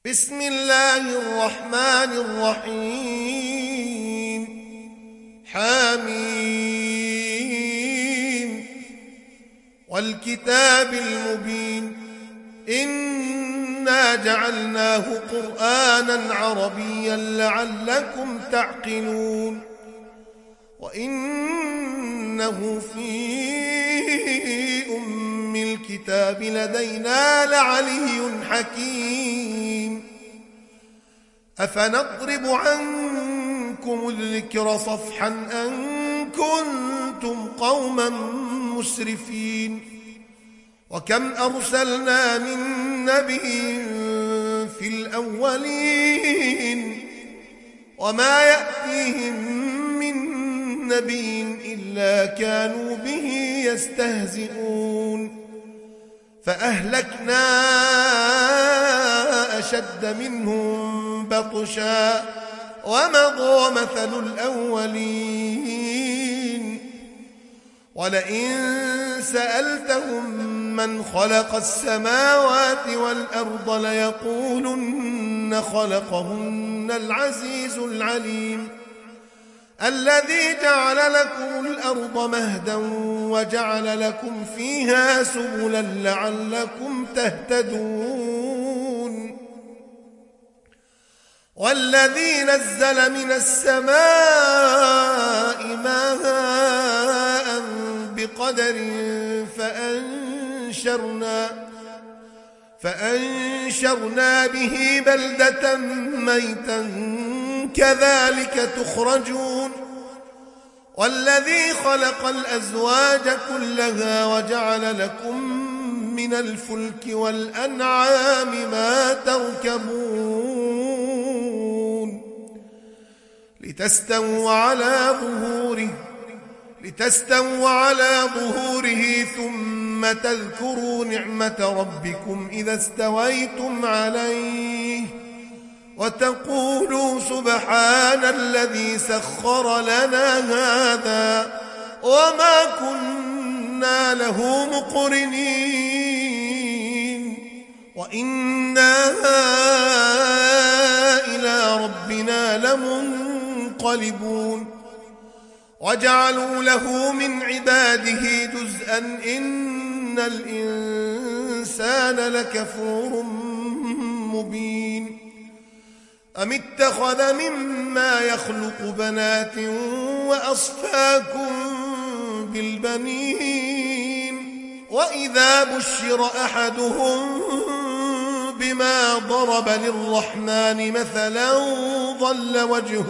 بسم الله الرحمن الرحيم حميم والكتاب المبين إنا جعلناه قرآنا عربيا لعلكم تعقلون وإنه في أم الكتاب لدينا لعلي حكيم أفنضرب عنكم الذكر صفحا أن كنتم قوما مسرفين وكم أرسلنا من نبي في الأولين وما يأتيهم من نبي إلا كانوا به يستهزئون فأهلكنا أشد منهم بطشا ومضى مثل الأولين ولئن سألتهم من خلق السماوات والأرض ليقولن خلقهن العزيز العليم الذي جعل لكم الأرض مهدا وجعل لكم فيها سبلا لعلكم تهتدون والذي نزل من السماء ماء بقدر فأنشرنا به بلدة ميتا كذلك تخرجون والذي خلق الأزواج كلها وجعل لكم من الفلك والأنعام ما تركبون لتستووا على ظهوره ثم تذكروا نعمة ربكم إذا استويتم عليه وتقولوا سبحان الذي سخر لنا هذا وما كنا له مقرنين وإنا إلى ربنا لمنقلبون وجعلوا له من عباده جزءا إن الإنسان لكفور مبين أم اتخذ مما يخلق بنات وأصفاكم بالبنين وإذا بشر أحدهم بما ضرب للرحمن مثلا ظل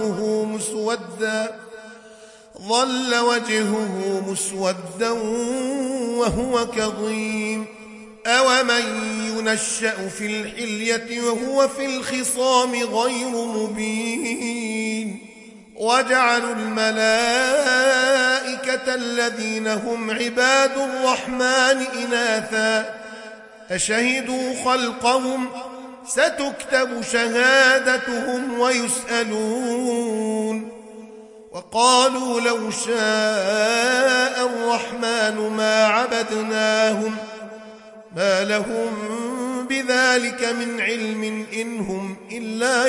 وجهه مسودا وهو كظيم أومن ينشأ في الحلية وهو في الخصام غير مبين وجعلوا الملائكة الذين هم عباد الرحمن إناثا أشهدوا خلقهم ستكتب شهادتهم ويسألون وقالوا لو شاء الرحمن ما عبدناهم ما لهم بذلك من علم إن هم إلا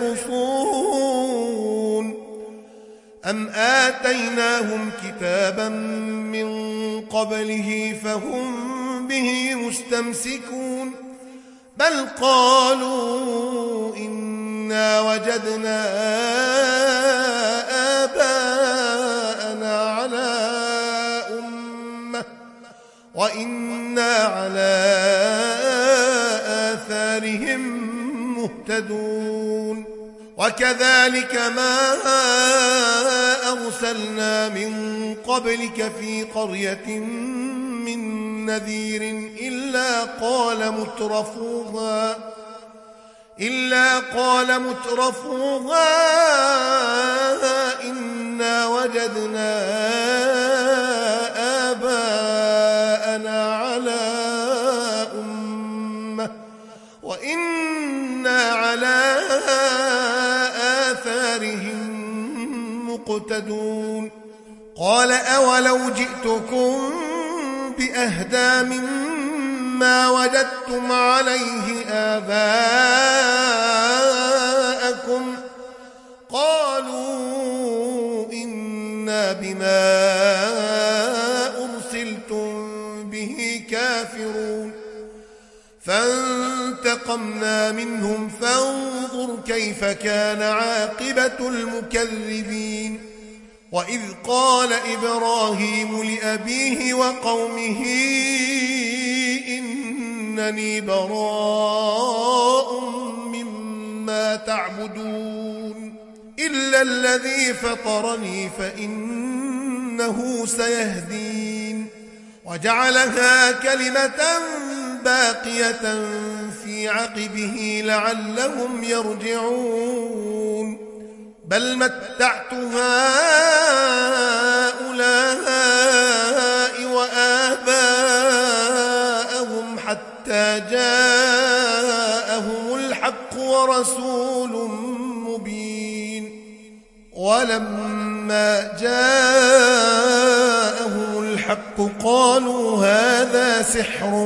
يخرصون أم آتيناهم كتابا من قبله فهم به مستمسكون بل قالوا إنا وجدنا آباءنا على أمة وإنا على آثارهم مهتدون وكذلك ما أرسلنا من قبلك في قرية من نذير إلا قال مترفوها إنا وجدنا آباءنا على أمة وإنا على آثارهم مقتدون قال أولو جئتكم بأهدى مما وجدتم عليه آباءكم انتقمنا منهم فانظر كيف كان عاقبة المكذبين وإذ قال إبراهيم لأبيه وقومه إنني براء مما تعبدون إلا الذي فطرني فإنه سيهدين وجعلها كلمة باقية في عقبه لعلهم يرجعون بل متعت هؤلاء وآباءهم حتى جاءهم الحق ورسول مبين ولما جاءهم الحق قالوا هذا سحر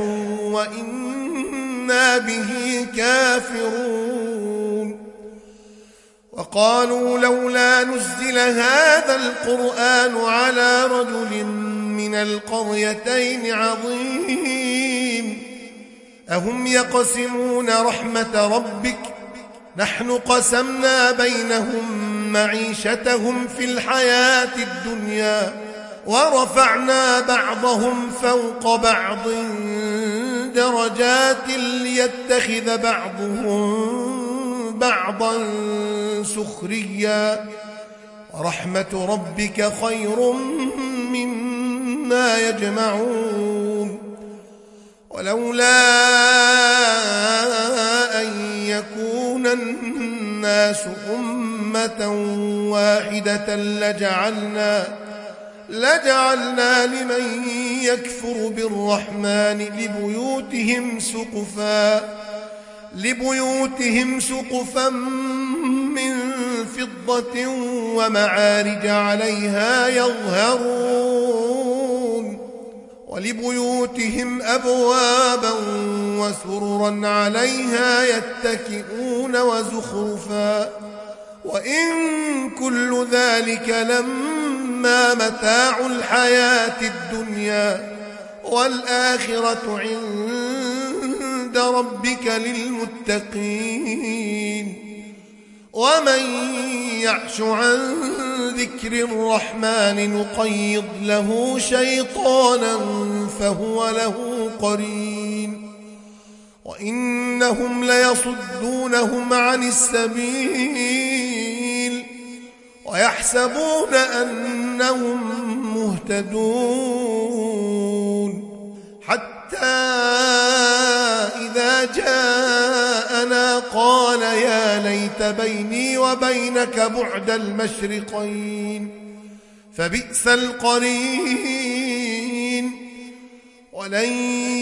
وإنا به كافرون وقالوا لولا نزل هذا القرآن على رجل من القريتين عظيم أهم يقسمون رحمة ربك نحن قسمنا بينهم معيشتهم في الحياة الدنيا ورفعنا بعضهم فوق بعض درجات ليتخذ بعضهم بعضا سخريا ورحمة ربك خير مما يجمعون ولولا أن يكون الناس أمة واحدة لجعلنا لمن يكفر بالرحمن لبيوتهم سقفا من فضة ومعارج عليها يظهرون ولبيوتهم أبوابا وسررا عليها يتكئون وزخرفا وإن كل ذلك لما متاع الحياة الدنيا والآخرة عند ربك للمتقين ومن يعش عن ذكر الرحمن نقيض له شيطانا فهو له قرين وإنهم ليصدونهم عن السبيل ويحسبون أنهم مهتدون حتى إذا جاءنا قال يا ليت بيني وبينك بعد المشرقين فبئس القرين ولن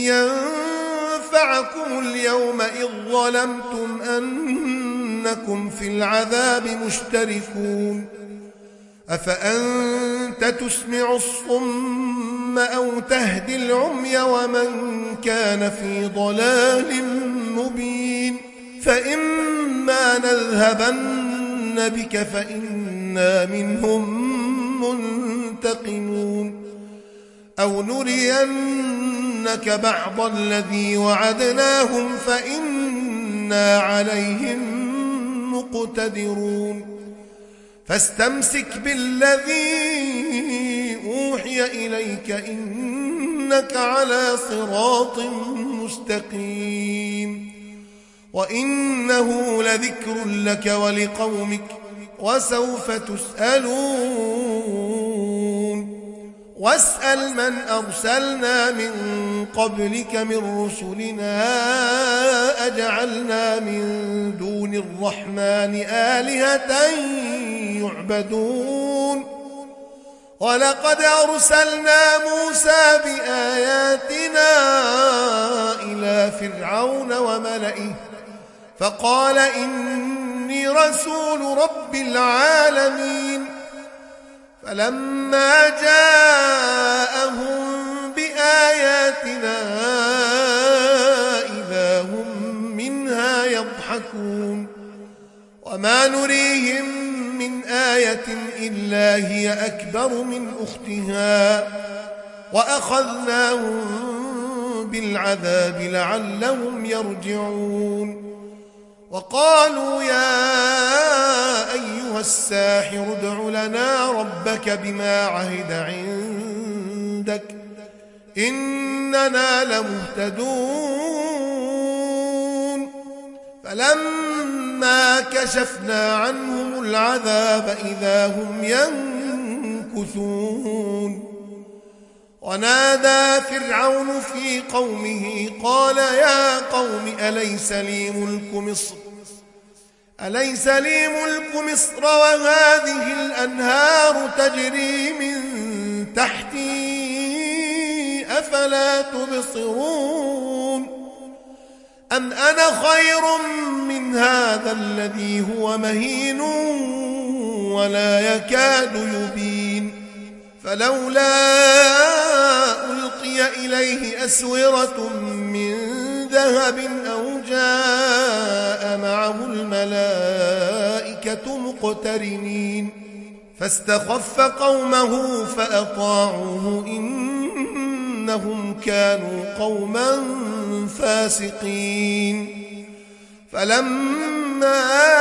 ينفعكم اليوم إذ ظلمتم أنكم في العذاب مشتركون أفأنت تسمع الصم أو تهدي العمي ومن كان في ضلال مبين فإما نذهبن بك فإنا منهم منتقمون أو نرينك بعض الذي وعدناهم فإنا عليهم مقتدرون فاستمسك بالذي أوحي إليك إنك على صراط مستقيم وإنه لذكر لك ولقومك وسوف تسألون واسأل من أرسلنا من قبلك من رسلنا أجعلنا من دون الرحمن آلهة يعبدون ولقد أرسلنا موسى بآياتنا إلى فرعون وملئه فقال إني رسول رب العالمين فلما جاءهم بآياتنا إذا هم منها يضحكون وما نريهم من آية إلا هي أكبر من أختها وأخذناهم بالعذاب لعلهم يرجعون وقالوا يا أيها الساحر ادع لنا ربك بما عهد عندك إننا لمهتدون فلما كشفنا عنهم العذاب إذا هم ينكثون ونادى فرعون في قومه قال يا قوم أليس لي ملك مصر وهذه الأنهار تجري من تحتي أفلا تبصرون أم أنا خير من هذا الذي هو مهين ولا يكاد يبين فلولا ألقي إليه أسورة من ذهب أو جاء معه الملائكة مقترنين فاستخف قومه فأطاعوه إنهم كانوا قوما فاسقين فلما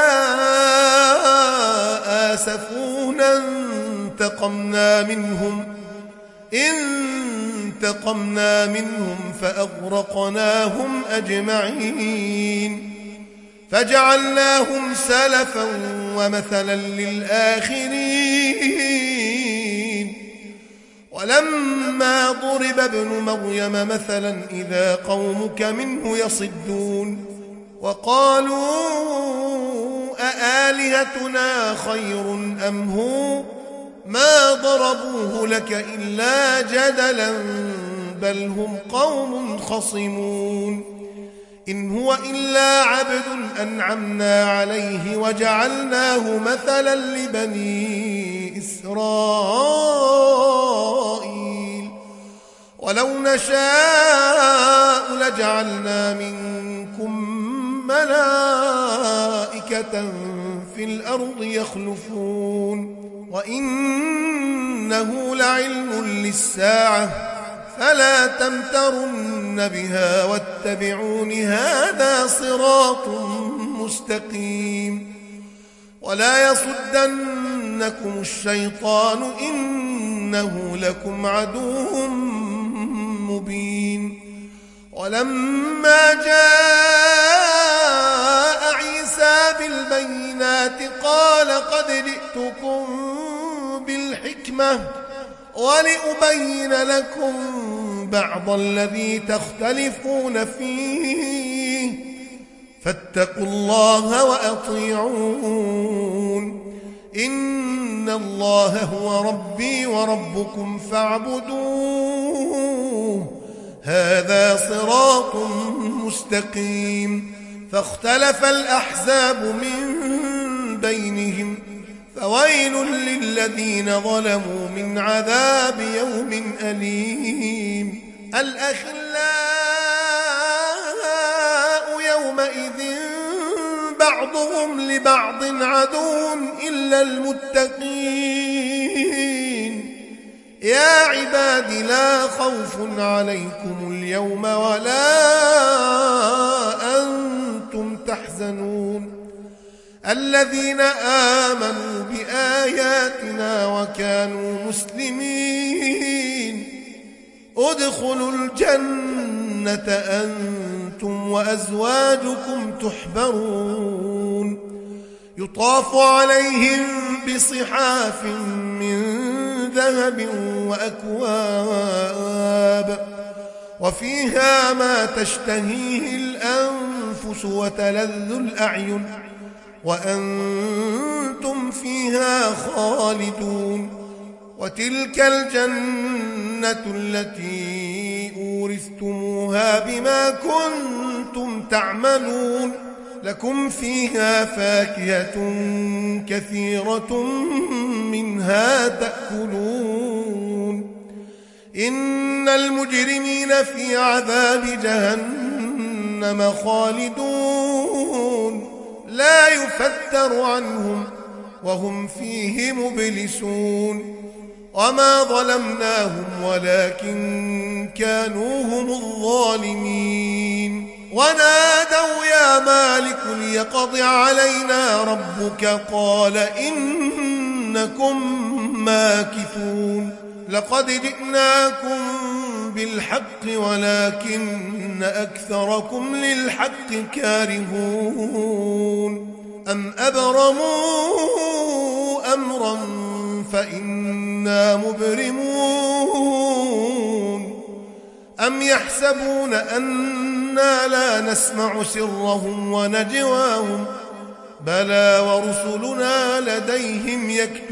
آسفونا انتقمنا منهم فأغرقناهم أجمعين فجعلناهم سلفا ومثلا للآخرين ولما ضرب ابن مريم مثلا إذا قومك منه يصدون وقالوا أآلهتنا خير أم هو ما ضربوه لك إلا جدلا بل هم قوم خصمون إن هو إلا عبد أنعمنا عليه وجعلناه مثلا لبني إسرائيل ولو نشاء لجعلنا منكم ملائكة في الأرض يخلفون وإنه لعلم للساعة فلا تمترن بها واتبعون هذا صراط مستقيم ولا يصدنكم الشيطان إنه لكم عدو مبين ولما جاء عيسى بالبينات قال قد جئتكم بالحكمة ولأبين لكم بعض الذي تختلفون فيه فاتقوا الله وأطيعون إن الله هو ربي وربكم فاعبدوه هذا صراط مستقيم فاختلف الأحزاب من بينهم فويل للذين ظلموا من عذاب يوم أليم الأخلاء يومئذ بعضهم لبعض عدو إلا المتقين يا عباد لا خوف عليكم اليوم ولا أنتم تحزنون الذين آمنوا بآياتنا وكانوا مسلمين ادخلوا الجنة أنتم وأزواجكم تحبرون يطاف عليهم بصحاف من ذهب وأكواب وفيها ما تشتهيه الأنفس وتلذ الأعين وأنتم فيها خالدون وتلك الجنة التي أورثتموها بما كنتم تعملون لكم فيها فاكهة كثيرة منها تأكلون إن المجرمين في عذاب جهنم خالدون لا يفتر عنهم وهم فيه مبلسون وما ظلمناهم ولكن كانوا هم الظالمين ونادوا يا مالك ليقض علينا ربك قال إنكم ماكثون لقد جئناكم بالحق ولكن أكثركم للحق كارهون أم أبرموا أمرا فإنا مبرمون أم يحسبون أنا لا نسمع سرهم ونجواهم بلى ورسلنا لديهم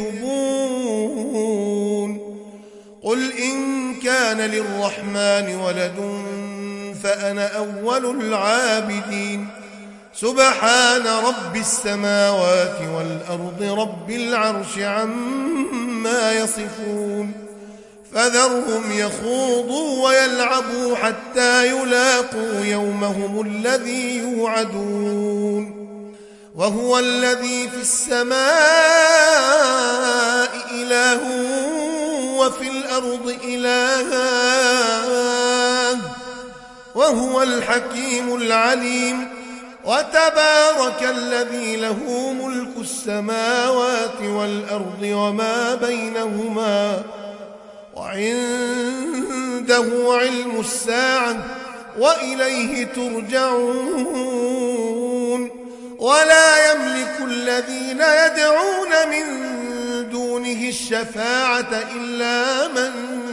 يكتبون قل إن كان للرحمن ولد فأنا أول العابدين سبحان رب السماوات والأرض رب العرش عما يصفون فذرهم يخوضوا ويلعبوا حتى يلاقوا يومهم الذي يوعدون وهو الذي في السماء إله وفي الأرض إله وهو الحكيم العليم وتبارك الذي له ملك السماوات والأرض وما بينهما وعنده علم الساعة وإليه ترجعون ولا يملك الذين يدعون من دونه الشفاعة إلا من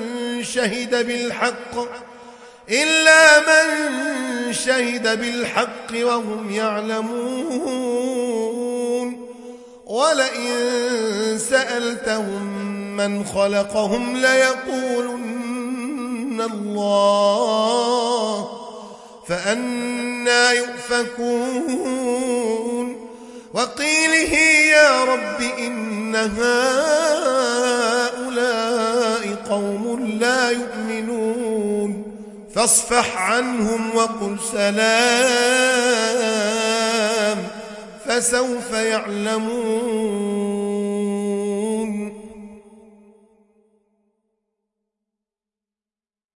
شهد بالحق وهم يعلمون ولئن سألتهم من خلقهم ليقولن الله فأنى يؤفكون وقيله يا رب إن هؤلاء قوم لا يؤمنون فاصفح عنهم وقل سلام فسوف يعلمون